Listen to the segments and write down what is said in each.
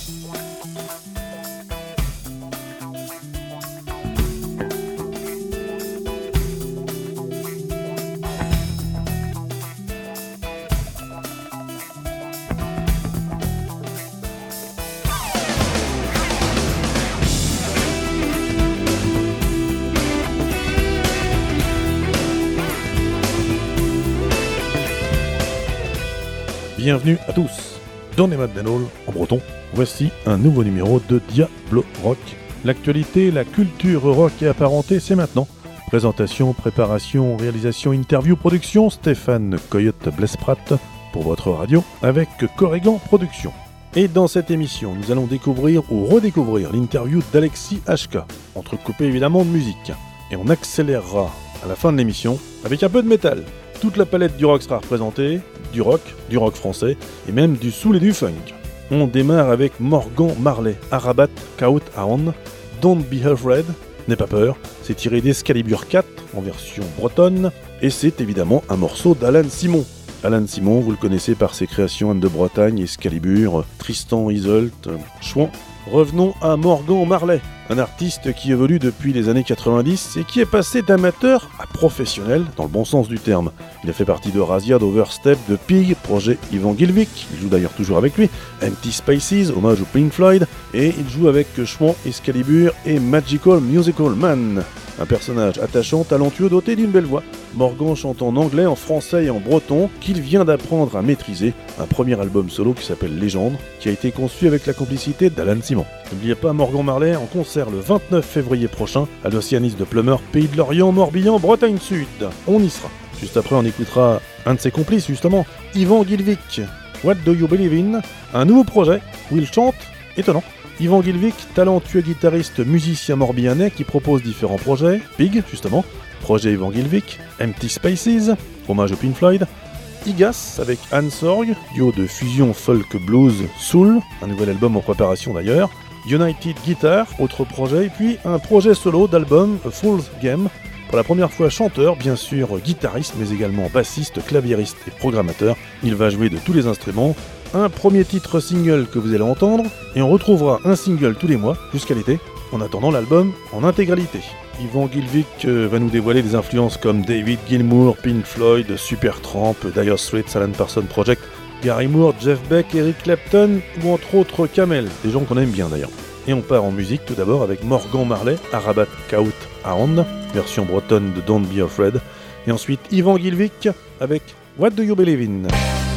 Bienvenue à tous dans les Maddenhall en breton. Voici un nouveau numéro de Diablo Rock. L'actualité, la culture rock et apparentée, c'est maintenant. Présentation, préparation, réalisation, interview, production, Stéphane Coyote-Blesprat pour votre radio avec Corrigan Productions. Et dans cette émission, nous allons découvrir ou redécouvrir l'interview d'Alexis HK, entrecoupé évidemment de musique. Et on accélérera à la fin de l'émission avec un peu de métal. Toute la palette du rock sera représentée, du rock français, et même du soul et du funk. On démarre avec Morgan Marley, Arabat Kaut Aon, Don't Be Afraid, n'aie pas peur, c'est tiré d'Excalibur 4 en version bretonne, et c'est évidemment un morceau d'Alan Simon. Alan Simon, vous le connaissez par ses créations Anne de Bretagne, Excalibur, Tristan Isolde, Chouan. Revenons à Morgan Marley, un artiste qui évolue depuis les années 90 et qui est passé d'amateur à professionnel dans le bon sens du terme. Il a fait partie de Razia, d'Overstep, de Pig, projet Ivan Gilvik, il joue d'ailleurs toujours avec lui, Empty Spaces, hommage au Pink Floyd, et il joue avec Chouan, Excalibur et Magical Musical Man. Un personnage attachant, talentueux, doté d'une belle voix. Morgan chante en anglais, en français et en breton, qu'il vient d'apprendre à maîtriser. Un premier album solo qui s'appelle Légende, qui a été conçu avec la complicité d'Alan Simon. N'oubliez pas Morgan Marley en concert le 29 février prochain à l'Océanis de Plumeur, Pays de Lorient, Morbihan, Bretagne Sud. On y sera. Juste après, on écoutera un de ses complices justement, Ivan Gilvik. What Do You Believe In? Un nouveau projet où il chante étonnant. Ivan Gilvik, talentueux guitariste musicien morbihanais qui propose différents projets. Pig, justement, projet Ivan Gilvik, Empty Spaces, hommage au Pink Floyd, Igas avec Anne Sorg, duo de fusion folk blues soul, un nouvel album en préparation d'ailleurs, United Guitar, autre projet, et puis un projet solo d'album A Fool's Game, pour la première fois chanteur, bien sûr guitariste, mais également bassiste, claviériste et programmateur. Il va jouer de tous les instruments. Un premier titre single que vous allez entendre, et on retrouvera un single tous les mois jusqu'à l'été, en attendant l'album en intégralité. Ivan Gilvik va nous dévoiler des influences comme David Gilmour, Pink Floyd, Supertramp, Dire Straits, Alan Parsons Project, Gary Moore, Jeff Beck, Eric Clapton, ou entre autres Kamel, des gens qu'on aime bien d'ailleurs. Et on part en musique tout d'abord avec Morgan Marley, Arabat Kaut Aon, version bretonne de Don't Be Afraid, et ensuite Ivan Gilvik avec What Do You Believe In?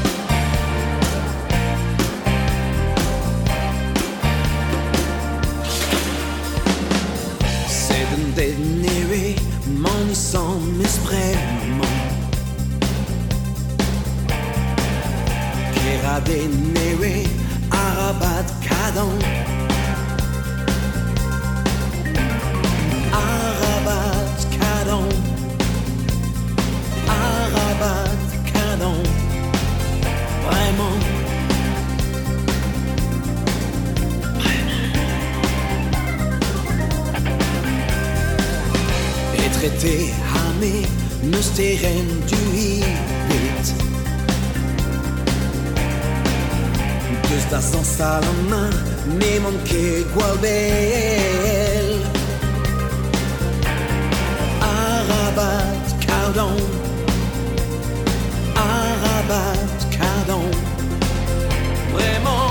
Sans mispremon Kera de nere Arabat Kadon Arabat Kadon Arabat Kadon Vraiment Traité hamé, ne steren du hibit. Dus da sans salama, me manque gualbel. Arabat cardon, Arabat cardon. Vraiment.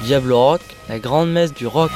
Diablo Rock, la grande messe du rock.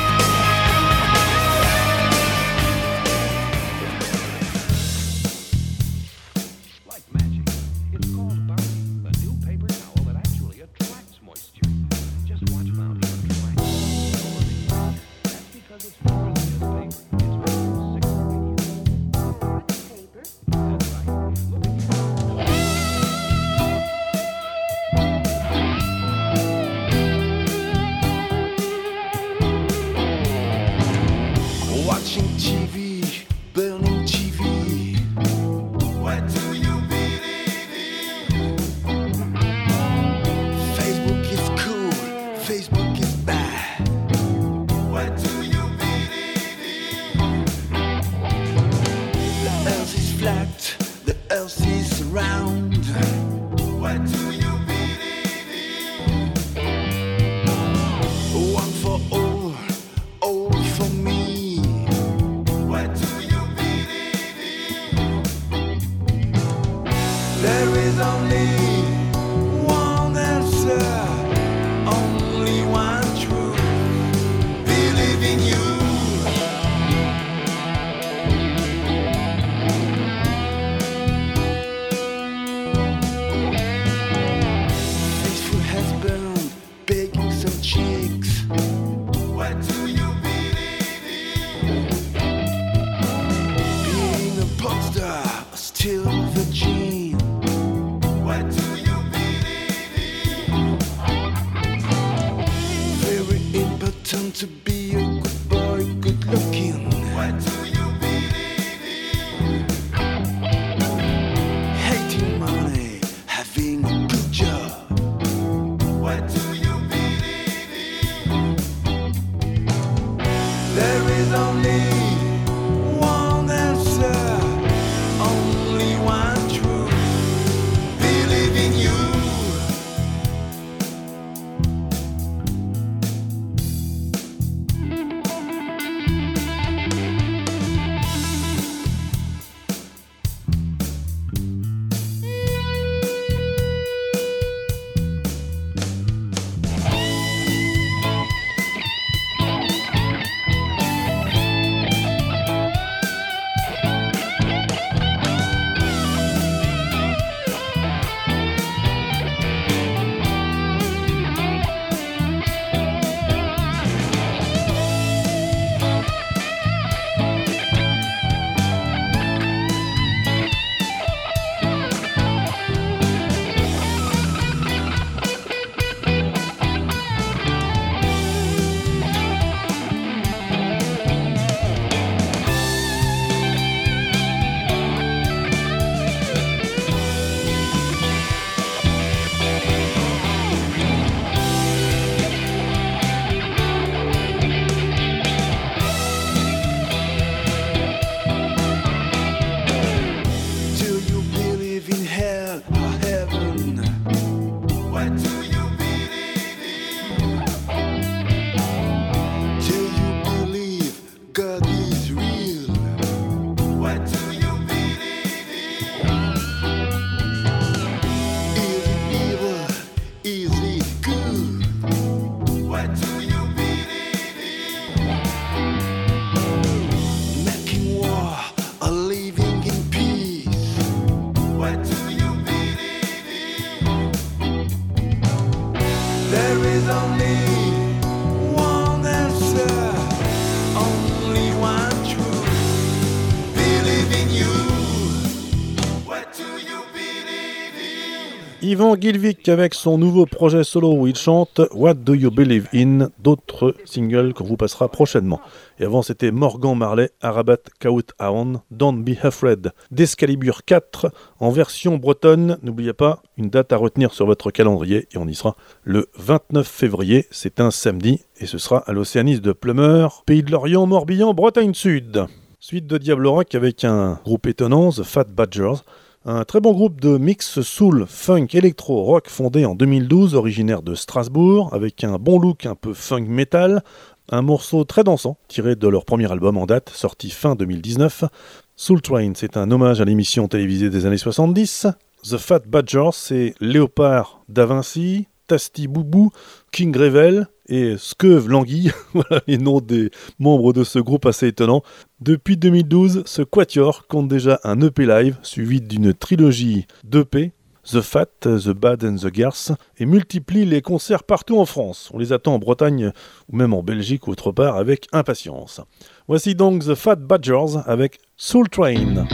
Ivan Gilvik avec son nouveau projet solo où il chante What Do You Believe In, d'autres singles qu'on vous passera prochainement. Et avant c'était Morgan Marley, Arabat Kaut Aon, Don't Be Afraid, d'Escalibur 4 en version bretonne. N'oubliez pas, une date à retenir sur votre calendrier et on y sera le 29 février, c'est un samedi et ce sera à l'Océanis de Plumeur, Pays de Lorient, Morbihan, Bretagne Sud. Suite de Diablo Rock avec un groupe étonnant, The Fat Badgers. Un très bon groupe de mix soul, funk, électro, rock fondé en 2012, originaire de Strasbourg, avec un bon look un peu funk metal, un morceau très dansant, tiré de leur premier album en date, sorti fin 2019. Soul Train, c'est un hommage à l'émission télévisée des années 70. The Fat Badgers, c'est Léopard da Vinci, Tasty Boubou, King Revel et Skeuve Languille, voilà les noms des membres de ce groupe assez étonnant. Depuis 2012, ce quatuor compte déjà un EP live, suivi d'une trilogie d'EP, The Fat, The Bad and The Garce, et multiplie les concerts partout en France. On les attend en Bretagne ou même en Belgique ou autre part avec impatience. Voici donc The Fat Badgers avec Soul Train.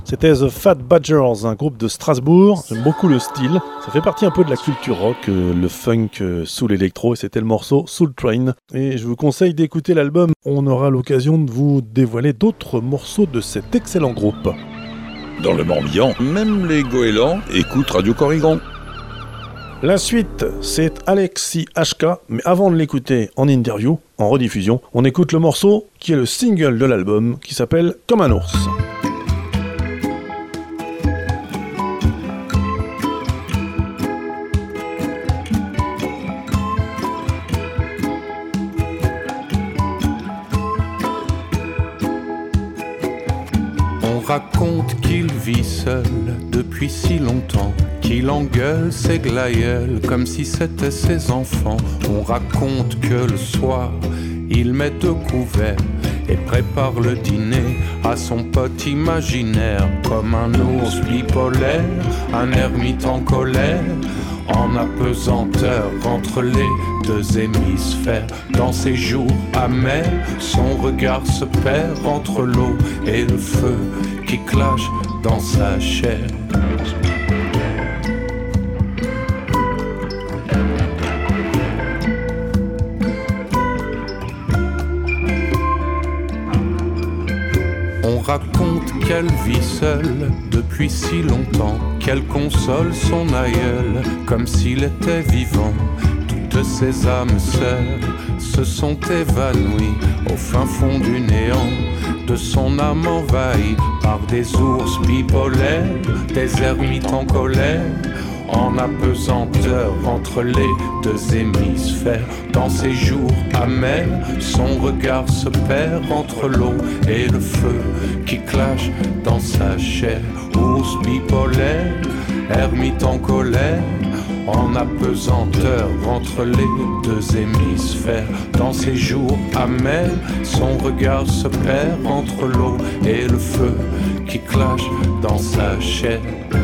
C'était The Fat Badgers, un groupe de Strasbourg. J'aime beaucoup le style. Ça fait partie un peu de la culture rock, le funk, soul électro. Et c'était le morceau Soul Train. Et je vous conseille d'écouter l'album. On aura l'occasion de vous dévoiler d'autres morceaux de cet excellent groupe. Dans le Morbihan, même les goélands écoutent Radio Corrigan. La suite, c'est Alexis HK, mais avant de l'écouter en interview, en rediffusion, on écoute le morceau qui est le single de l'album, qui s'appelle Comme un ours. On raconte qu'il vit seul depuis si longtemps, qu'il engueule ses glaïeuls comme si c'était ses enfants. On raconte que le soir, il met deux couverts et prépare le dîner à son pote imaginaire. Comme un ours bipolaire, un ermite en colère, en apesanteur entre les deux hémisphères. Dans ses jours amers, son regard se perd entre l'eau et le feu qui clash dans sa chair. On raconte qu'elle vit seule depuis si longtemps, qu'elle console son aïeul comme s'il était vivant. Toutes ses âmes sœurs se sont évanouies au fin fond du néant, de son âme envahie par des ours bipolaires, des ermites en colère, en apesanteur entre les deux hémisphères. Dans ses jours amers, son regard se perd entre l'eau et le feu qui clash dans sa chair. Ours bipolaire, ermite en colère, en apesanteur entre les deux hémisphères. Dans ses jours amers, son regard se perd entre l'eau et le feu qui clash dans sa chair.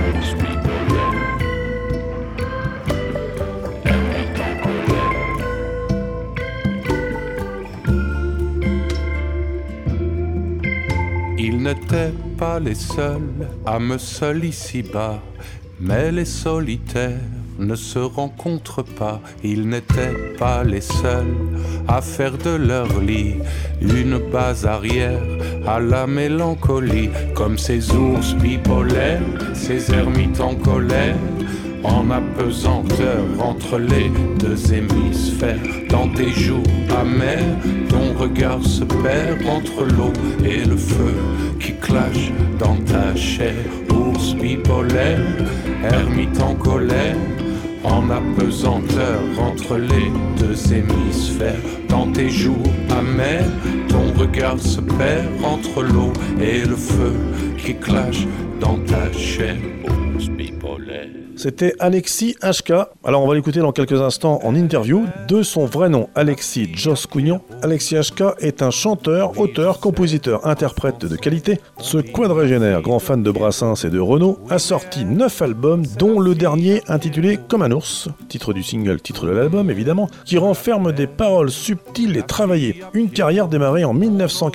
Ils n'étaient pas les seuls âmes seules ici-bas, mais les solitaires ne se rencontrent pas. Ils n'étaient pas les seuls à faire de leur lit une base arrière à la mélancolie. Comme ces ours bipolaires, ces ermites en colère, en apesanteur entre les deux hémisphères. Dans tes jours amers, ton regard se perd entre l'eau et le feu qui clash dans ta chair. Ours bipolaire, ermite en colère, en apesanteur entre les deux hémisphères. Dans tes jours amers, ton regard se perd entre l'eau et le feu qui clash dans ta chair. Ours bipolaire. C'était Alexis HK. Alors on va l'écouter dans quelques instants en interview. De son vrai nom, Alexis Joss Cougnan, Alexis HK est un chanteur, auteur, compositeur, interprète de qualité. Ce quadragénaire, grand fan de Brassens et de Renaud, a sorti 9 albums, dont le dernier intitulé Comme un ours, titre du single, titre de l'album évidemment, qui renferme des paroles subtiles et travaillées. Une carrière démarrée en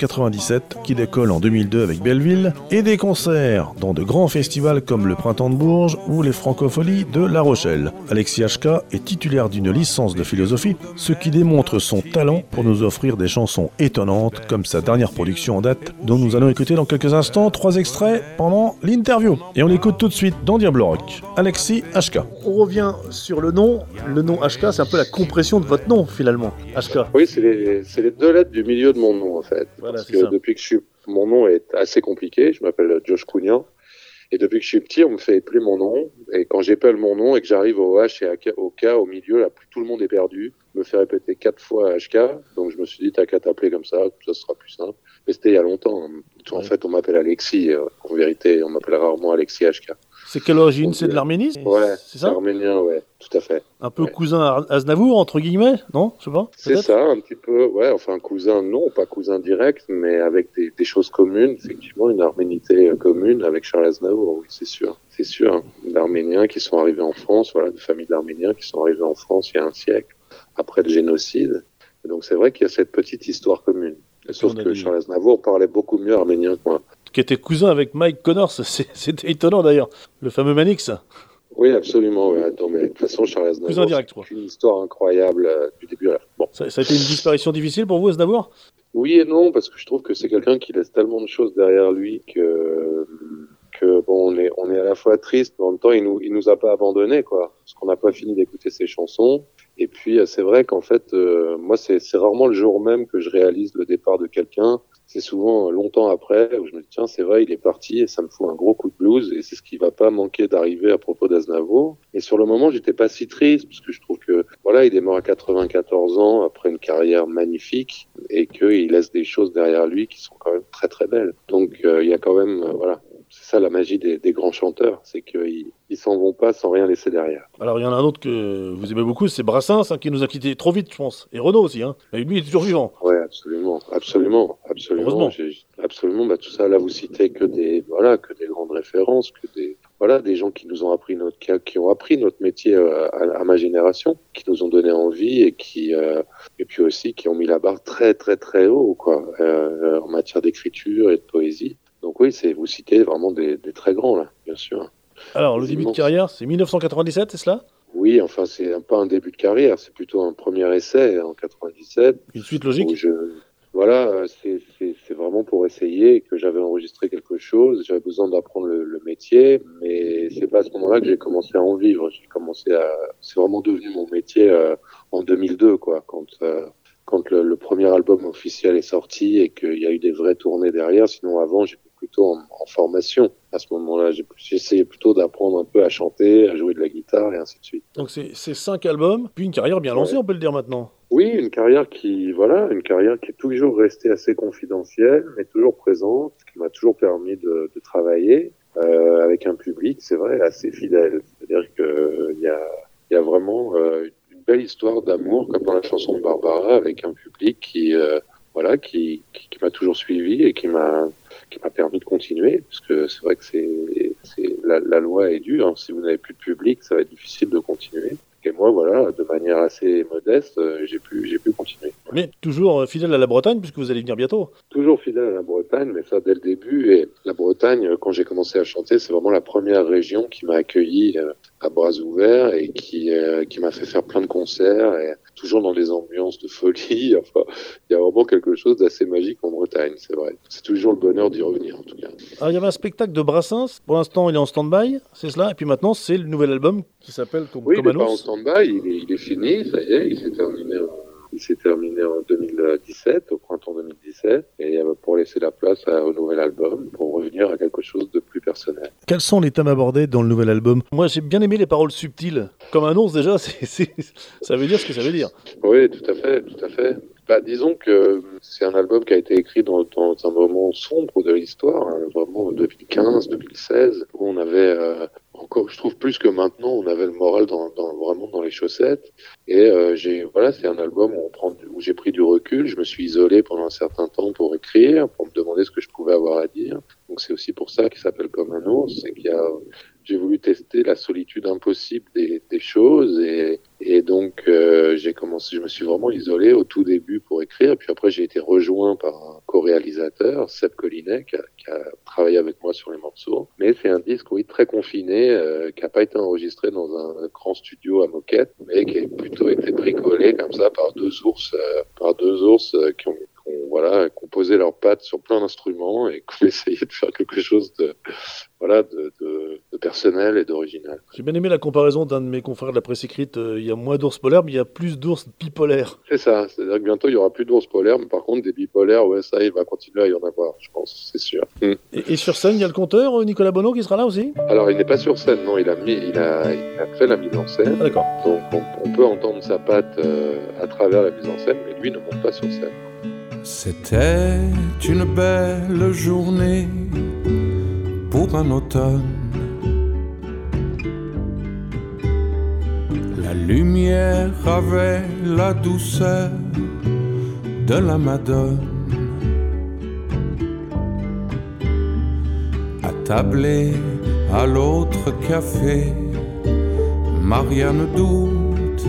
1997, qui décolle en 2002 avec Belleville, et des concerts dans de grands festivals comme le Printemps de Bourges ou les Francopholies de La Rochelle. Alexis HK est titulaire d'une licence de philosophie, ce qui démontre son talent pour nous offrir des chansons étonnantes comme sa dernière production en date, dont nous allons écouter dans quelques instants 3 extraits pendant l'interview. Et on l'écoute tout de suite dans Diable Rock. Alexis HK. On revient sur le nom. Le nom HK, c'est un peu la compression de votre nom finalement. HK. Oui, c'est les 2 lettres du milieu de mon nom en fait. Voilà, parce que depuis que mon nom est assez compliqué, je m'appelle Josh Cougnan. Et depuis que je suis petit, on me fait appeler mon nom. Et quand j'appelle mon nom et que j'arrive au H et au K au milieu, là, tout le monde est perdu. Je me fais répéter 4 fois HK. Donc je me suis dit, t'as qu'à t'appeler comme ça sera plus simple. Mais c'était il y a longtemps. En fait, on m'appelle Alexis. En vérité, on m'appelle rarement Alexis HK. C'est quelle origine? C'est de l'Arménie? Ouais, c'est ça? Arménien, ouais, tout à fait. Un peu cousin à Aznavour, entre guillemets, non? Je sais pas. C'est ça, un petit peu, ouais, enfin cousin, non, pas cousin direct, mais avec des choses communes, effectivement, une arménité commune avec Charles Aznavour, oui, c'est sûr. C'est sûr, hein. D'Arméniens qui sont arrivés en France, voilà, de familles d'Arméniens qui sont arrivés en France il y a un siècle, après le génocide. Et donc c'est vrai qu'il y a cette petite histoire commune. Sauf que Charles Aznavour parlait beaucoup mieux arménien que moi. qui était cousin avec Mike Connors. C'était étonnant d'ailleurs, le fameux Manix. Oui, absolument. Ouais. Attends, mais de toute façon, Charles Aznavour, Cousin direct, quoi. c'est une histoire incroyable du début à la fin. Bon. Ça a été une disparition difficile pour vous, Aznavour? Oui et non, parce que je trouve que c'est quelqu'un qui laisse tellement de choses derrière lui que bon, on est à la fois triste, mais en même temps, il nous a pas abandonnés, quoi. Parce qu'on n'a pas fini d'écouter ses chansons. Et puis, c'est vrai qu'en fait, moi, c'est rarement le jour même que je réalise le départ de quelqu'un. C'est souvent longtemps après où je me dis, tiens, c'est vrai, il est parti et ça me fout un gros coup de blues et c'est ce qui va pas manquer d'arriver à propos d'Aznavour. Et sur le moment, j'étais pas si triste parce que je trouve que, voilà, il est mort à 94 ans après une carrière magnifique et qu'il laisse des choses derrière lui qui sont quand même très très belles. Donc, il y a quand même, voilà. C'est ça la magie des grands chanteurs, c'est qu'ils s'en vont pas sans rien laisser derrière. Alors il y en a un autre que vous aimez beaucoup, c'est Brassens, qui nous a quittés trop vite, je pense. Et Renaud aussi, Mais lui il est toujours vivant. Ouais, absolument. Heureusement. Absolument. Bah, tout ça, là, vous citez que des grandes références, que des gens qui nous ont appris qui ont appris notre métier à ma génération, qui nous ont donné envie et et puis aussi qui ont mis la barre très très très haut, quoi, en matière d'écriture et de poésie. Donc oui, vous citez vraiment des très grands, là, bien sûr. Alors, le début de carrière, c'est 1997, c'est cela ? Oui, enfin, c'est pas un début de carrière, c'est plutôt un premier essai en 97. Une suite logique ? Voilà, c'est vraiment pour essayer que j'avais enregistré quelque chose, j'avais besoin d'apprendre le métier, mais c'est pas à ce moment-là que j'ai commencé à en vivre. C'est vraiment devenu mon métier en 2002, quoi, quand le premier album officiel est sorti et qu'il y a eu des vraies tournées derrière. Sinon, avant, j'étais plutôt en formation. À ce moment-là, j'essayais plutôt d'apprendre un peu à chanter, à jouer de la guitare et ainsi de suite. Donc c'est 5 albums, puis une carrière bien lancée, on peut le dire maintenant. Oui, une carrière qui est toujours restée assez confidentielle, mais toujours présente, qui m'a toujours permis de travailler avec un public, c'est vrai, assez fidèle. C'est-à-dire que il y a vraiment une belle histoire d'amour, comme dans la chanson de Barbara, avec un public qui m'a toujours suivi et qui m'a permis de continuer, parce que c'est vrai que la loi est dure, hein. Si vous n'avez plus de public, ça va être difficile de continuer. Et moi, voilà, de manière assez modeste, j'ai pu continuer. Mais toujours fidèle à la Bretagne, puisque vous allez venir bientôt. Toujours fidèle à la Bretagne, mais ça dès le début. Et la Bretagne, quand j'ai commencé à chanter, c'est vraiment la première région qui m'a accueilli à bras ouverts et qui m'a fait faire plein de concerts, et toujours dans des ambiances de folie. Enfin, il y a vraiment quelque chose d'assez magique en Bretagne, c'est vrai. C'est toujours le bonheur d'y revenir, en tout cas. Alors, il y avait un spectacle de Brassens. Pour l'instant, il est en stand-by, c'est cela. Et puis maintenant, c'est le nouvel album qui s'appelle Comme Oui, il n'est un pas en ours. stand-by, il est fini, ça y est, il s'est terminé en 2017, au printemps 2017, et pour laisser la place au nouvel album, pour revenir à quelque chose de plus personnel. Quels sont les thèmes abordés dans le nouvel album ? Moi, j'ai bien aimé les paroles subtiles. Comme un ours, déjà, ça veut dire ce que ça veut dire. Oui, tout à fait. Bah, disons que c'est un album qui a été écrit dans un moment sombre de l'histoire, hein, vraiment 2015, 2016, où on avait encore, je trouve plus que maintenant, on avait le moral vraiment dans les chaussettes. Et c'est un album où j'ai pris du recul. Je me suis isolé pendant un certain temps pour écrire, pour me demander ce que je pouvais avoir à dire. Donc c'est aussi pour ça qu'il s'appelle Comme un ours, c'est j'ai voulu tester la solitude impossible des choses et donc je me suis vraiment isolé au tout début pour écrire, puis après j'ai été rejoint par un co-réalisateur, Seb Collinet, qui a travaillé avec moi sur les morceaux. Mais c'est un disque, oui, très confiné, qui n'a pas été enregistré dans un grand studio à Moquette, mais qui a plutôt été bricolé comme ça par deux ours qui ont posé leurs pattes sur plein d'instruments et qui ont essayé de faire quelque chose de personnel et d'original. J'ai bien aimé la comparaison d'un de mes confrères de la presse écrite. Il y a moins d'ours polaires, mais il y a plus d'ours bipolaires. C'est ça, c'est-à-dire que bientôt il y aura plus d'ours polaires, mais par contre des bipolaires, ouais, ça il va continuer à y en avoir, je pense, c'est sûr. Et sur scène, il y a le conteur, Nicolas Bonneau, qui sera là aussi ? Alors il n'est pas sur scène, non, il a fait la mise en scène. Ah, d'accord. Donc on peut entendre sa patte à travers la mise en scène, mais lui ne monte pas sur scène. C'était une belle journée pour un automne. La lumière avait la douceur de la Madone. Attablée à l'autre café, Marianne doute.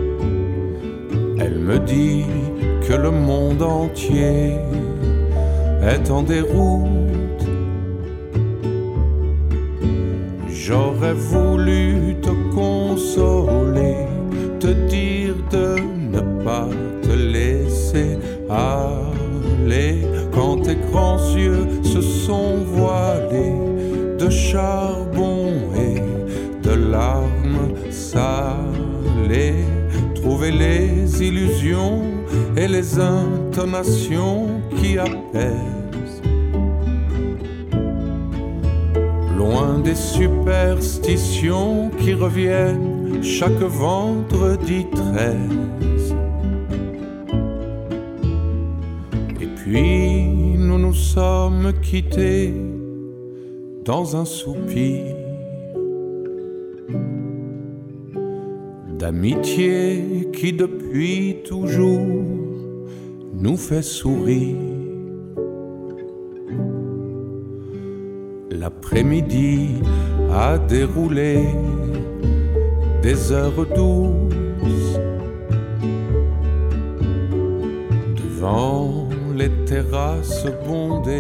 Elle me dit que le monde entier est en déroute. J'aurais voulu te consoler, te dire de ne pas te laisser aller quand tes grands yeux se sont voilés de charbon et de larmes salées. Trouver les illusions et les intonations qui apaisent, loin des superstitions qui reviennent chaque vendredi 13. Et puis nous nous sommes quittés dans un soupir d'amitié qui depuis toujours nous fait sourire. L'après-midi a déroulé des heures douces devant les terrasses bondées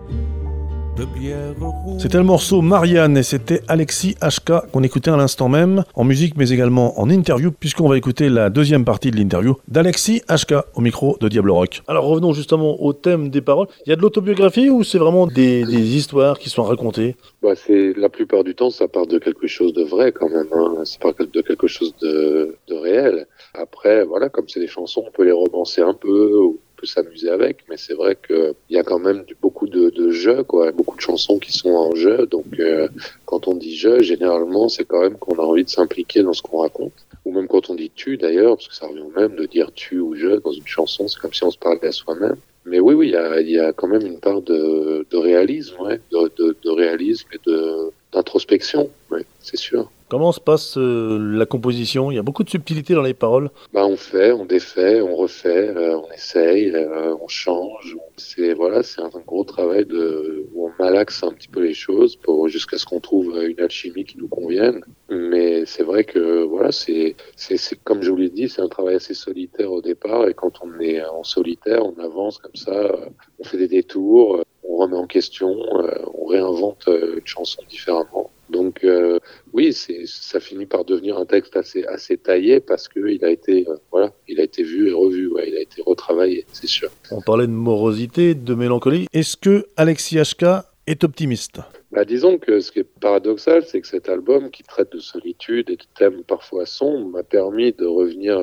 de bière rouge. C'était le morceau Marianne et c'était Alexis HK qu'on écoutait à l'instant même, en musique mais également en interview, puisqu'on va écouter la deuxième partie de l'interview d'Alexis HK au micro de Diablo Rock. Alors revenons justement au thème des paroles. Il y a de l'autobiographie ou c'est vraiment des histoires qui sont racontées? C'est la plupart du temps, ça part de quelque chose de vrai quand même. Ça part de quelque chose de réel. Après, voilà, comme c'est des chansons, on peut les romancer un peu, ou on peut s'amuser avec, mais c'est vrai qu'il y a quand même beaucoup de jeux, quoi, beaucoup de chansons qui sont en jeu. Donc, quand on dit jeu, généralement, c'est quand même qu'on a envie de s'impliquer dans ce qu'on raconte. Ou même quand on dit tu, d'ailleurs, parce que ça revient au même de dire tu ou je dans une chanson, c'est comme si on se parlait à soi-même. Mais oui, il y a quand même une part de réalisme, ouais, de réalisme et d'introspection, ouais, c'est sûr. Comment se passe la composition? Il y a beaucoup de subtilité dans les paroles. On fait, on défait, on refait, on essaye, on change. C'est un gros travail où on malaxe un petit peu les choses jusqu'à ce qu'on trouve une alchimie qui nous convienne. Mais c'est vrai que voilà, c'est comme je vous l'ai dit, c'est un travail assez solitaire au départ. Et quand on est en solitaire, on avance comme ça, on fait des détours, on remet en question, on réinvente une chanson différemment. Donc oui, ça finit par devenir un texte assez taillé parce que il a été vu et revu, ouais, il a été retravaillé, c'est sûr. On parlait de morosité, de mélancolie. Est-ce que Alexis HK est optimiste? Disons que ce qui est paradoxal, c'est que cet album qui traite de solitude et de thèmes parfois sombres m'a permis de revenir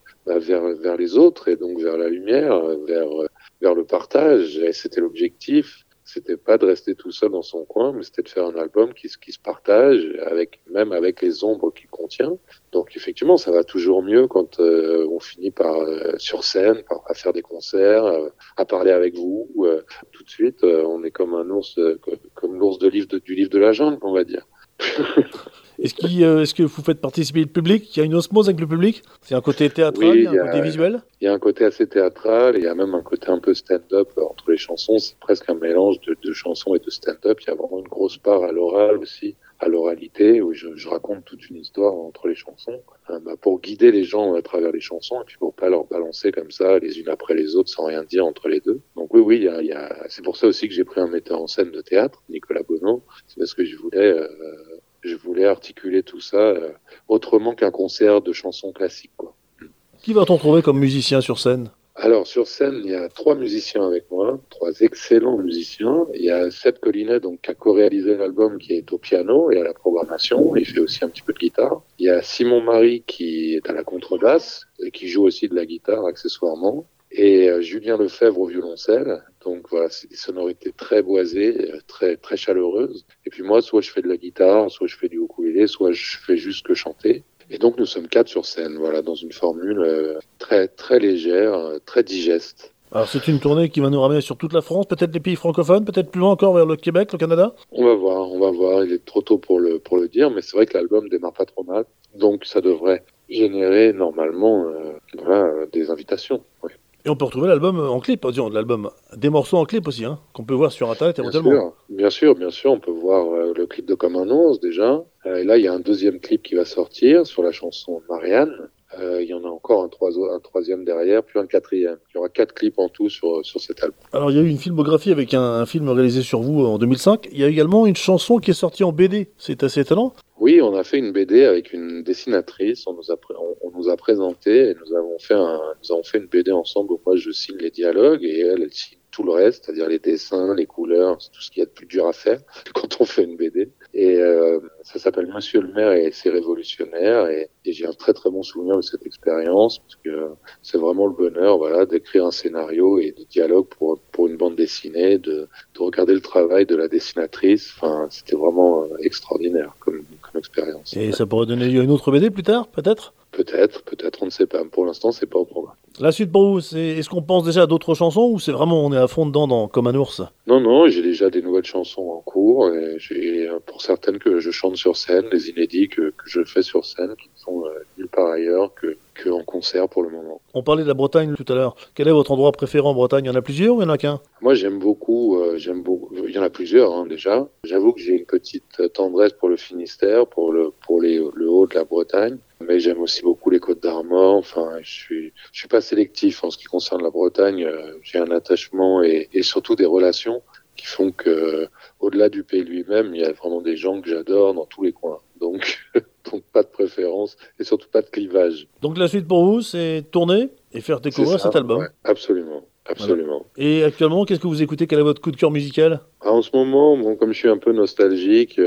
vers les autres et donc vers la lumière, vers le partage. Et c'était l'objectif. C'était pas de rester tout seul dans son coin, mais c'était de faire un album qui se partage, même avec les ombres qu'il contient. Donc effectivement, ça va toujours mieux quand on finit par sur scène, à faire des concerts, à parler avec vous. Tout de suite, on est comme un ours, comme l'ours du livre de la jungle, on va dire. Est-ce que vous faites participer le public? Il y a une osmose avec le public? C'est un côté théâtral, oui, il y a un côté visuel? Il y a un côté assez théâtral, et il y a même un côté un peu stand-up entre les chansons. C'est presque un mélange de chansons et de stand-up. Il y a vraiment une grosse part à l'oral aussi, à l'oralité, où je raconte toute une histoire entre les chansons, pour guider les gens à travers les chansons, et puis pour pas leur balancer comme ça, les unes après les autres, sans rien dire entre les deux. Donc oui, c'est pour ça aussi que j'ai pris un metteur en scène de théâtre, Nicolas Bonneau. C'est parce que je voulais articuler tout ça autrement qu'un concert de chansons classiques, quoi. Qui va-t-on trouver comme musicien sur scène? Alors, sur scène, il y a 3 musiciens avec moi, 3 excellents musiciens. Il y a Seb Collinet, donc, qui a co-réalisé l'album, qui est au piano et à la programmation. Il fait aussi un petit peu de guitare. Il y a Simon Marie, qui est à la contrebasse et qui joue aussi de la guitare accessoirement. Et Julien Lefebvre au violoncelle. Donc voilà, c'est des sonorités très boisées, très très chaleureuses. Et puis moi, soit je fais de la guitare, soit je fais du ukulélé, soit je fais juste que chanter. Et donc nous sommes 4 sur scène, voilà, dans une formule très très légère, très digeste. Alors c'est une tournée qui va nous ramener sur toute la France, peut-être les pays francophones, peut-être plus loin encore vers le Québec, le Canada? On va voir. Il est trop tôt pour le dire, mais c'est vrai que l'album démarre pas trop mal. Donc ça devrait générer normalement des invitations. Oui. Et on peut retrouver l'album en clip, des morceaux en clip aussi, qu'on peut voir sur Internet éventuellement. Bien sûr, on peut voir le clip de Comme un ours déjà. Et là, il y a un deuxième clip qui va sortir sur la chanson Marianne. Il y en a encore un troisième derrière, puis un quatrième. Il y aura 4 clips en tout sur cet album. Alors il y a eu une filmographie avec un film réalisé sur vous en 2005. Il y a également une chanson qui est sortie en BD. C'est assez étonnant. Oui, on a fait une BD avec une dessinatrice. On nous a présenté et nous avons fait une BD ensemble où moi je signe les dialogues et elle signe tout le reste, c'est-à-dire les dessins, les couleurs, c'est tout ce qu'il y a de plus dur à faire quand on fait une BD. Et ça s'appelle Monsieur le maire et ses révolutionnaires. Et j'ai un très très bon souvenir de cette expérience parce que c'est vraiment le bonheur, voilà, d'écrire un scénario et de dialogue pour une bande dessinée, de regarder le travail de la dessinatrice. Enfin, c'était vraiment extraordinaire comme expérience. Et ça pourrait donner lieu à une autre BD plus tard, peut-être ? Peut-être, on ne sait pas. Pour l'instant, c'est pas au programme. La suite pour vous, est-ce qu'on pense déjà à d'autres chansons ou c'est vraiment on est à fond dedans comme un ours ? Non, j'ai déjà des nouvelles chansons en cours et j'ai pour certaines que je chante sur scène, des inédits que je fais sur scène qui ne sont nulle part ailleurs que en concert pour le moment. On parlait de la Bretagne tout à l'heure. Quel est votre endroit préféré en Bretagne ? Il y en a plusieurs ou il y en a qu'un ? Moi, j'aime beaucoup. Il y en a plusieurs déjà. J'avoue que j'ai une petite tendresse pour le Finistère, pour le haut de la Bretagne. Mais j'aime aussi beaucoup les Côtes d'Armor. Enfin, je suis pas sélectif en ce qui concerne la Bretagne. J'ai un attachement et surtout des relations qui font que, au-delà du pays lui-même, il y a vraiment des gens que j'adore dans tous les coins. Donc pas de préférence et surtout pas de clivage. Donc la suite pour vous, c'est tourner et faire découvrir cet album. Ouais, absolument. Voilà. Et actuellement, qu'est-ce que vous écoutez ? Quel est votre coup de cœur musical ? En ce moment, comme je suis un peu nostalgique,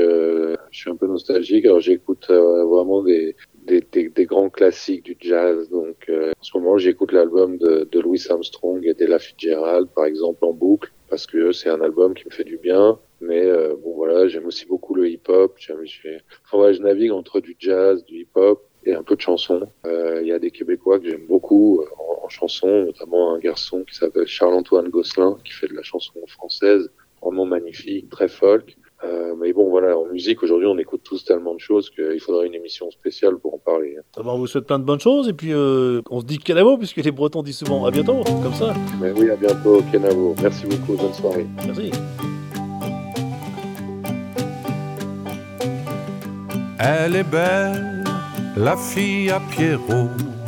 alors j'écoute vraiment des grands classiques du jazz. Donc en ce moment, j'écoute l'album de Louis Armstrong et d'Ella Fitzgerald, par exemple, en boucle, parce que c'est un album qui me fait du bien. Mais voilà, j'aime aussi beaucoup le hip-hop. Je navigue entre du jazz, du hip-hop et un peu de chansons. Il y a des Québécois que j'aime beaucoup en chanson, notamment un garçon qui s'appelle Charles-Antoine Gosselin, qui fait de la chanson française, vraiment magnifique, très folk. Mais bon, voilà, en musique, aujourd'hui, on écoute tous tellement de choses qu'il faudrait une émission spéciale pour en parler. On vous souhaite plein de bonnes choses et puis on se dit Kenavo, puisque les Bretons disent souvent à bientôt, comme ça. Mais oui, à bientôt, Kenavo. Merci beaucoup, bonne soirée. Merci. Elle est belle, la fille à Pierrot.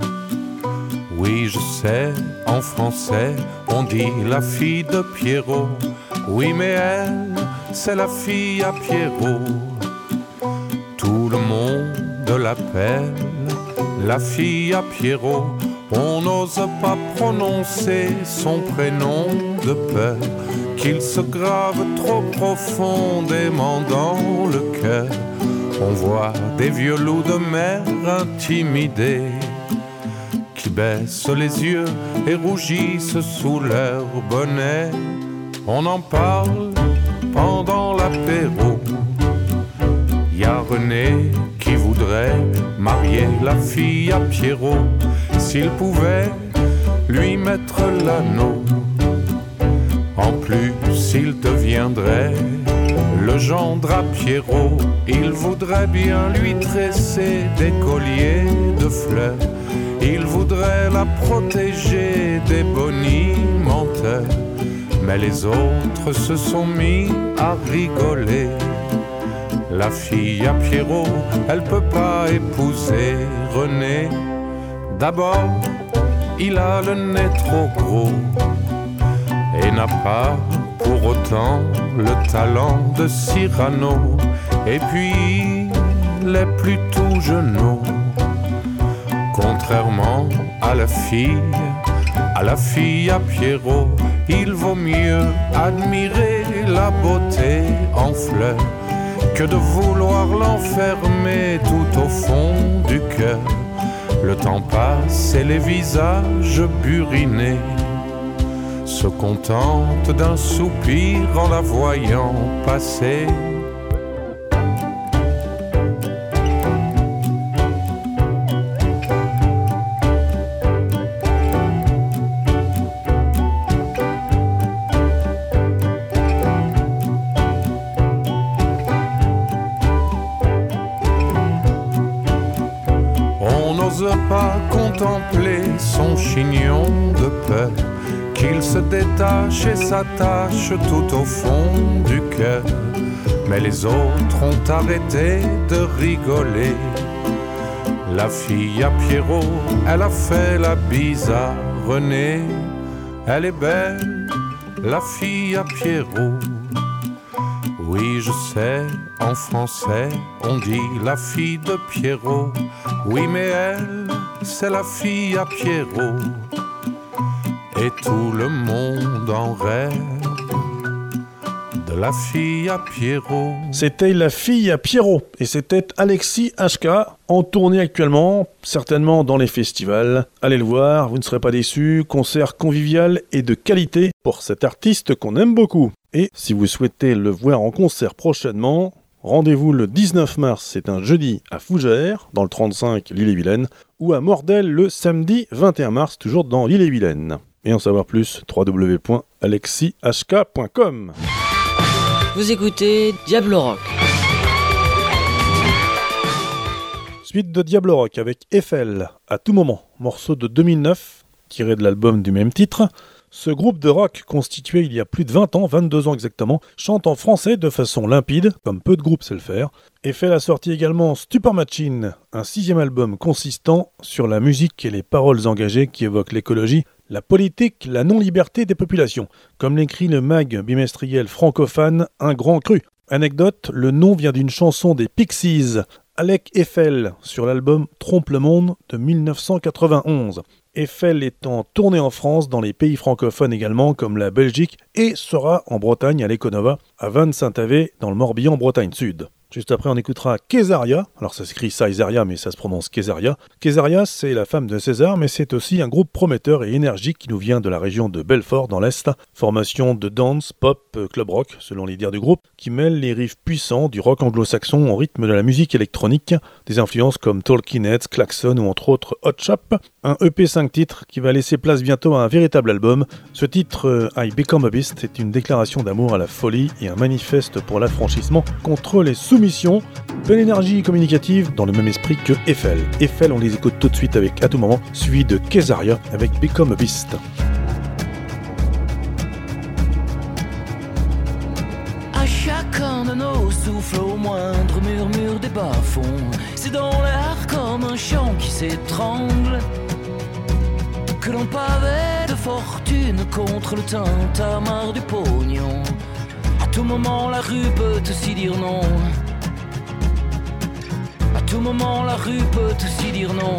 Oui, je sais, en français, on dit la fille de Pierrot. Oui, mais elle, c'est la fille à Pierrot. Tout le monde l'appelle la fille à Pierrot. On n'ose pas prononcer son prénom de peur qu'il se grave trop profondément dans le cœur. On voit des vieux loups de mer intimidés qui baissent les yeux et rougissent sous leur bonnet. On en parle pendant l'apéro. Y a René qui voudrait marier la fille à Pierrot. S'il pouvait lui mettre l'anneau. En plus, s'il deviendrait le gendre à Pierrot, il voudrait bien lui tresser des colliers de fleurs. Il voudrait la protéger des bonimenteurs. Mais les autres se sont mis à rigoler. La fille à Pierrot, elle peut pas épouser René. D'abord, il a le nez trop gros et n'a pas pour autant le talent de Cyrano. Et puis, il est plutôt genou. Contrairement à la fille à Pierrot, il vaut mieux admirer la beauté en fleurs que de vouloir l'enfermer tout au fond du cœur. Le temps passe et les visages burinés se contentent d'un soupir en la voyant passer. Pas contempler son chignon de peur, qu'il se détache et s'attache tout au fond du cœur. Mais les autres ont arrêté de rigoler. La fille à Pierrot, elle a fait la bise à René. Elle est belle, la fille à Pierrot. Oui, je sais, en français, on dit la fille de Pierrot. Oui, mais elle, c'est la fille à Pierrot. Et tout le monde en rêve de la fille à Pierrot. C'était la fille à Pierrot et c'était Alexis HK en tournée actuellement, certainement dans les festivals. Allez le voir, vous ne serez pas déçus. Concert convivial et de qualité pour cet artiste qu'on aime beaucoup. Et si vous souhaitez le voir en concert prochainement, rendez-vous le 19 mars, c'est un jeudi à Fougères, dans le 35 l'Ille-et-Vilaine, ou à Mordel le samedi 21 mars, toujours dans l'Ille-et-Vilaine. Et en savoir plus, www.alexishk.com. Vous écoutez Diablo Rock. Suite de Diablo Rock avec Eiffel, à tout moment, morceau de 2009, tiré de l'album du même titre. Ce groupe de rock, constitué il y a plus de 20 ans, 22 ans exactement, chante en français de façon limpide, comme peu de groupes sait le faire. Eiffel a sorti également Stupor Machine, un 6e album consistant sur la musique et les paroles engagées qui évoquent l'écologie, la politique, la non-liberté des populations. Comme l'écrit le mag bimestriel francophone Un Grand Cru. Anecdote, le nom vient d'une chanson des Pixies, Alec Eiffel, sur l'album Trompe le Monde de 1991. Eiffel est en tournée en France, dans les pays francophones également, comme la Belgique, et sera en Bretagne à l'Econova, à Vannes-Saint-Avé, dans le Morbihan, Bretagne Sud. Juste après, on écoutera Késaria. Alors, ça s'écrit Caesaria, mais ça se prononce Késaria. Késaria, c'est la femme de César, mais c'est aussi un groupe prometteur et énergique qui nous vient de la région de Belfort, dans l'Est. Formation de dance, pop, club rock, selon les dires du groupe, qui mêle les riffs puissants du rock anglo-saxon au rythme de la musique électronique, des influences comme Talking Heads, Klaxon ou entre autres Hot Shop. Un EP 5 titres qui va laisser place bientôt à un véritable album. Ce titre, I Become a Beast, est une déclaration d'amour à la folie et un manifeste pour l'affranchissement contre les soumissions. Belle énergie communicative dans le même esprit que Eiffel. Eiffel, on les écoute tout de suite avec À tout moment, suivi de Késaria avec Become a Beast. À chacun de nos souffles, au moindre murmure des bas-fonds, c'est dans l'air comme un chant qui s'étrangle que l'on pavait de fortune contre le tintamarre du pognon. À tout moment la rue peut aussi dire non. À tout moment la rue peut aussi dire non.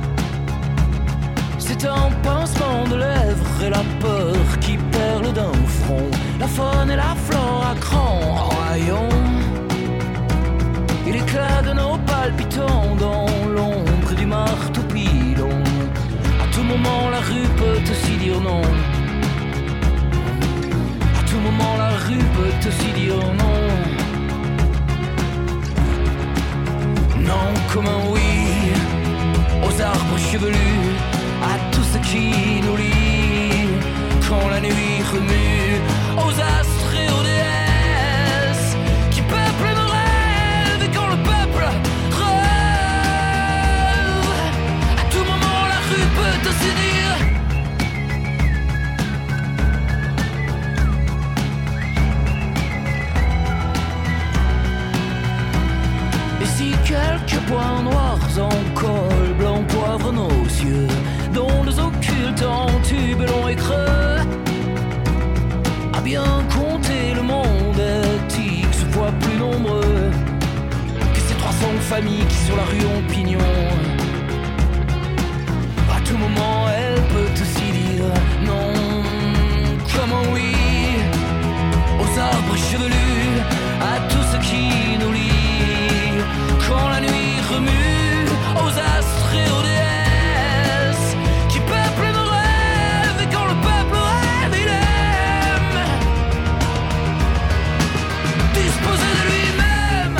C'est un pincement de lèvres et la peur qui perle d'un front. La faune et la flore à grands rayon. Et l'éclat de nos palpitants dans l'ombre du marteau pilon. À tout moment la rue peut aussi dire non. À tout moment la rue peut aussi dire non. Non comme un oui aux arbres chevelus, à tout ce qui nous lie quand la nuit remue, aux astres et aux déesses qui peuplent nos rêves et quand le peuple rêve. À tout moment la rue peut aussi dire. Et si quelques points noirs en col blanc poivre nos yeux, dont les occultes en tube long et creux, à bien compter le monde éthique se voit plus nombreux que ces 300 familles qui sur la rue ont pignon. À tout moment elle peut aussi dire non comme un oui aux arbres chevelus, à tout ce qui nous lie quand la nuit remue, aux astres et aux déesses qui peuplent nos rêves et quand le peuple rêve il aime disposer de lui-même.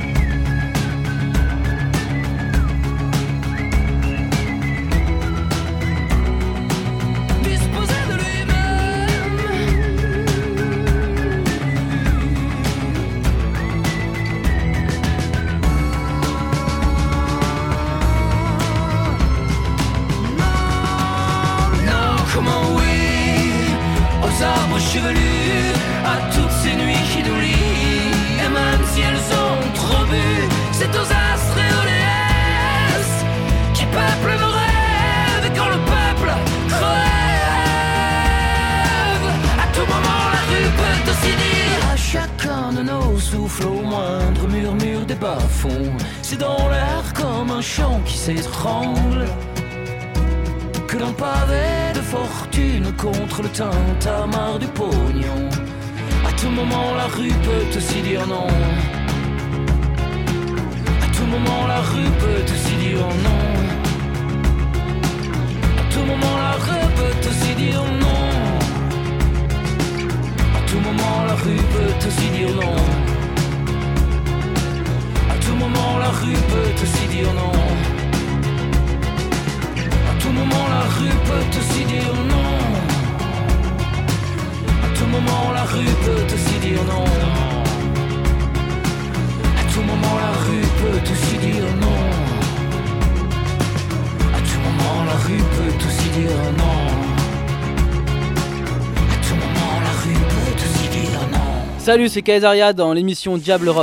Disposer de lui-même. Arbres chevelus, à toutes ces nuits qui nous lient, et même si elles ont trop bu, c'est aux astres et aux déesses peuple me rêve, et quand le peuple crève, à tout moment la rue peut aussi dire à chacun de nos souffles, au moindre murmure des bas-fonds. C'est dans l'air comme un chant qui s'étrangle, que l'on pavé de fortune contre le tintamarre du pognon. À tout moment la rue peut aussi dire non. À tout moment la rue peut aussi dire non. À tout moment la rue peut aussi dire non. À tout moment la rue peut aussi dire non. À tout moment la rue peut aussi dire non. À tout moment la rue peut aussi dire non. À tout moment la rue peut aussi dire non. À tout moment la rue peut aussi dire non. À tout moment la rue peut aussi dire non. À tout moment la rue peut aussi dire non. Salut, c'est Kaisaria dans l'émission Diable Rock.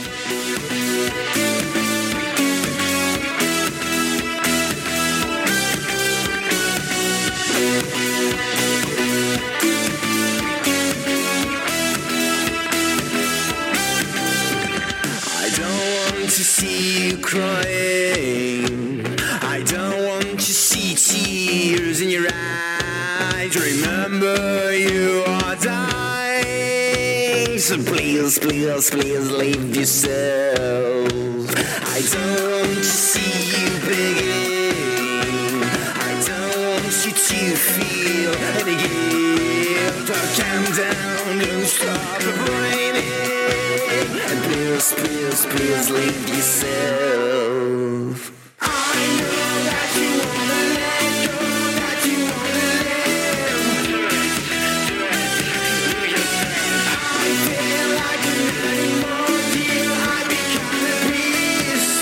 Crying, I don't want to see tears in your eyes. Remember you are dying, so please, please, please leave yourself. I don't want to see you begging. I don't want you to feel any guilt. Calm down, don't stop raining. And please, please, please leave yourself. I know that you wanna let go, that you wanna live. I feel like an animal till I become a beast.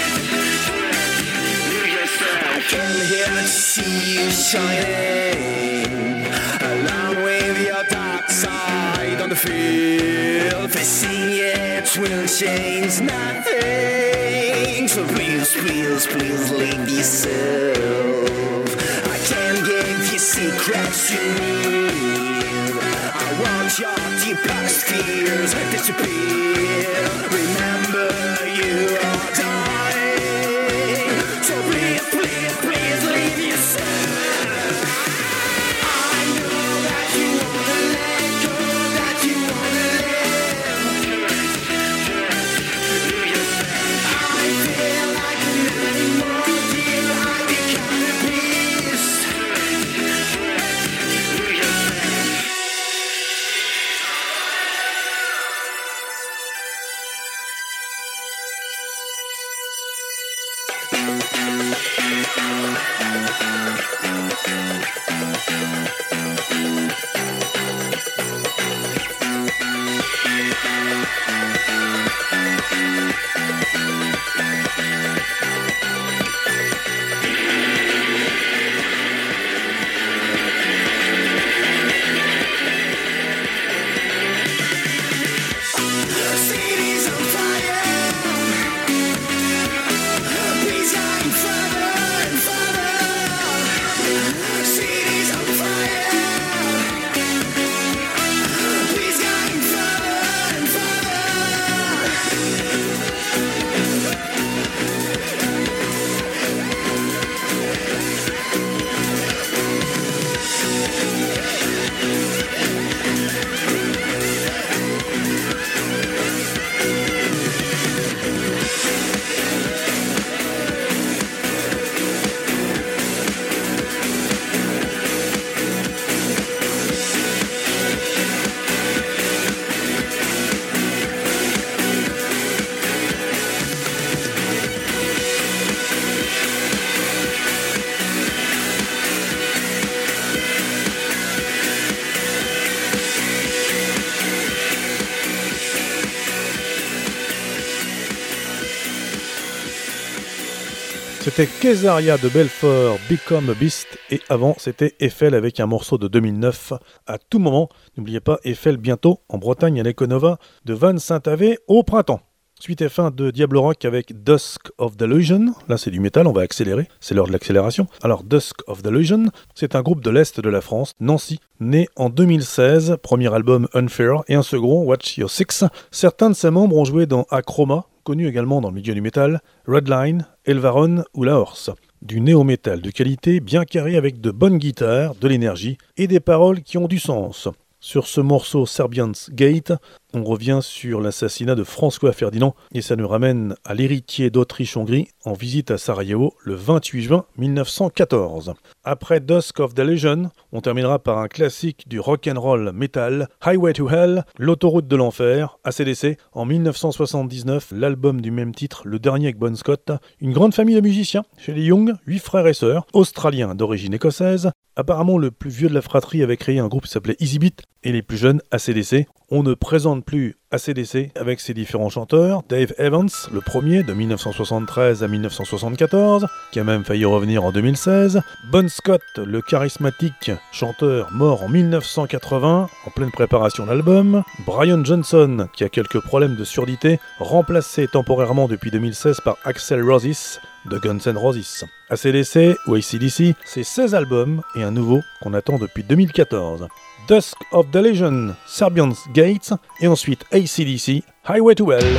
I came here to see you shining, along with your dark side on the field. Facing it will change nothing, so please, please, please leave yourself. I can't give you secrets you need. I want your deepest fears disappear. Remember you are dying, so please, please, please leave yourself. I know that you wanna let go, that you wanna live. I feel like an animal till I become a beast. City's on fire. Please going further and further. City's on fire. Please going further and further. C'était Kaisaria de Belfort, Become a Beast, et avant c'était Eiffel avec un morceau de 2009. À tout moment, n'oubliez pas Eiffel bientôt en Bretagne à l'Econova de Vannes-Saint-Avé au printemps. Suite et fin de Diablo Rock avec Dusk of Delusion. Là, c'est du métal, on va accélérer. C'est l'heure de l'accélération. Alors, Dusk of Delusion, c'est un groupe de l'Est de la France, Nancy, né en 2016. Premier album Unfair et un second, Watch Your Six. Certains de ses membres ont joué dans Acroma, connu également dans le milieu du métal, Redline, Elvaron ou La Horse. Du néo-métal de qualité, bien carré avec de bonnes guitares, de l'énergie et des paroles qui ont du sens. Sur ce morceau Serbian's Gate, on revient sur l'assassinat de François Ferdinand et ça nous ramène à l'héritier d'Autriche-Hongrie en visite à Sarajevo le 28 juin 1914. Après Dusk of Delusion, on terminera par un classique du rock'n'roll metal, Highway to Hell, l'autoroute de l'enfer, AC/DC. En 1979, l'album du même titre, le dernier avec Bon Scott, une grande famille de musiciens chez les Young, 8 frères et sœurs, australiens d'origine écossaise. Apparemment, le plus vieux de la fratrie avait créé un groupe qui s'appelait Easy Beat et les plus jeunes AC/DC. On ne présente plus AC/DC avec ses différents chanteurs. Dave Evans, le premier de 1973 à 1974, qui a même failli revenir en 2016. Bon Scott, le charismatique chanteur mort en 1980, en pleine préparation d'album. Brian Johnson, qui a quelques problèmes de surdité, remplacé temporairement depuis 2016 par Axl Rose de Guns N' Roses. AC/DC ou AC/DC, c'est 16 albums et un nouveau qu'on attend depuis 2014. Dusk of Delusion, Serbian's Gate, et ensuite AC/DC, Highway to Hell.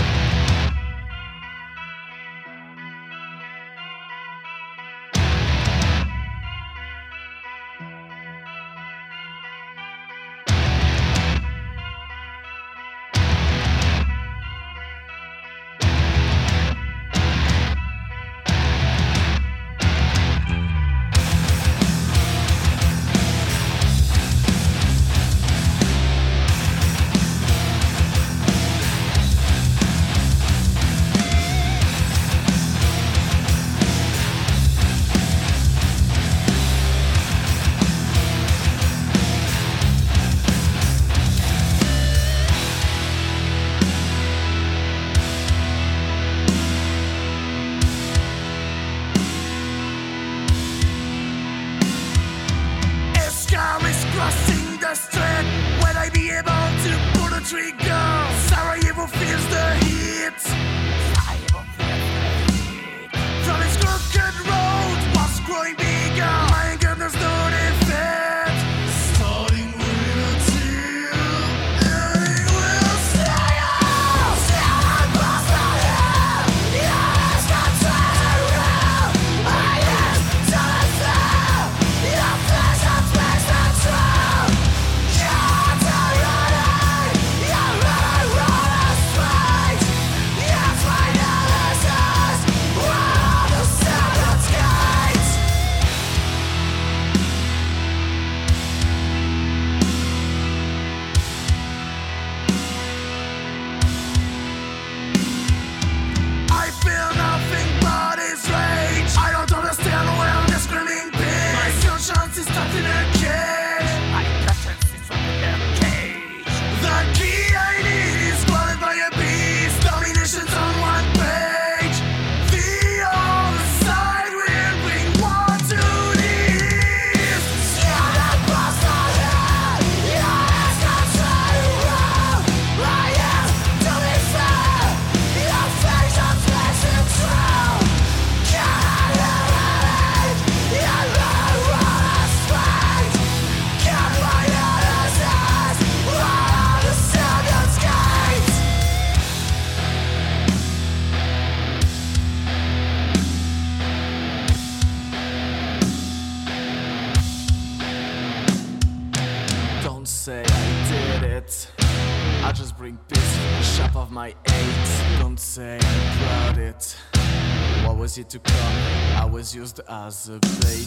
To come, I was used as a bait.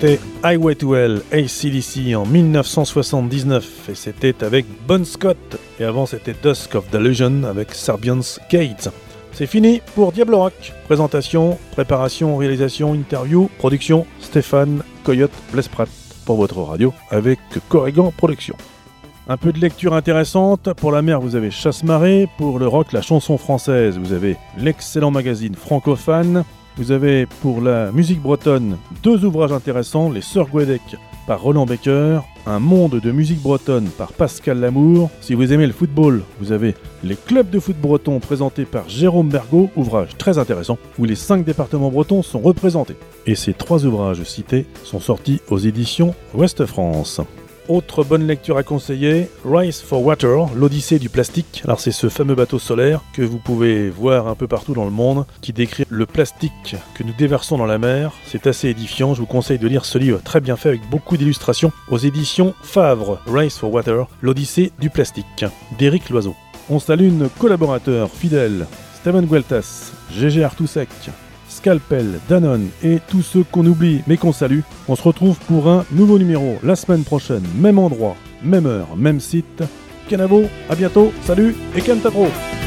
C'était Highway to Hell, AC/DC en 1979 et c'était avec Bon Scott. Et avant c'était Dusk of Delusion avec Serbians Gate. C'est fini pour Diable Rock. Présentation, préparation, réalisation, interview, production, Stéphane Coyote Blesprat pour votre radio avec Corrigan Productions. Un peu de lecture intéressante. Pour la mer, vous avez Chasse-Marée. Pour le rock, la chanson française, vous avez l'excellent magazine Francophane. Vous avez pour la musique bretonne 2 ouvrages intéressants, Les Sœurs Guédec par Roland Baker, Un monde de musique bretonne par Pascal Lamour. Si vous aimez le football, vous avez Les clubs de foot bretons présentés par Jérôme Bergot, ouvrage très intéressant, où les 5 départements bretons sont représentés. Et ces 3 ouvrages cités sont sortis aux éditions Ouest France. Autre bonne lecture à conseiller, Rise for Water, l'Odyssée du plastique. Alors c'est ce fameux bateau solaire que vous pouvez voir un peu partout dans le monde, qui décrit le plastique que nous déversons dans la mer. C'est assez édifiant, je vous conseille de lire ce livre très bien fait avec beaucoup d'illustrations aux éditions Favre. Rise for Water, l'Odyssée du plastique, d'Éric Loiseau. On salue une collaborateur fidèle, Steven Gueltas, GG Artousek, Scalpel, Danone et tous ceux qu'on oublie mais qu'on salue. On se retrouve pour un nouveau numéro la semaine prochaine, même endroit, même heure, même site. Canavo, à bientôt, salut et Cantapro.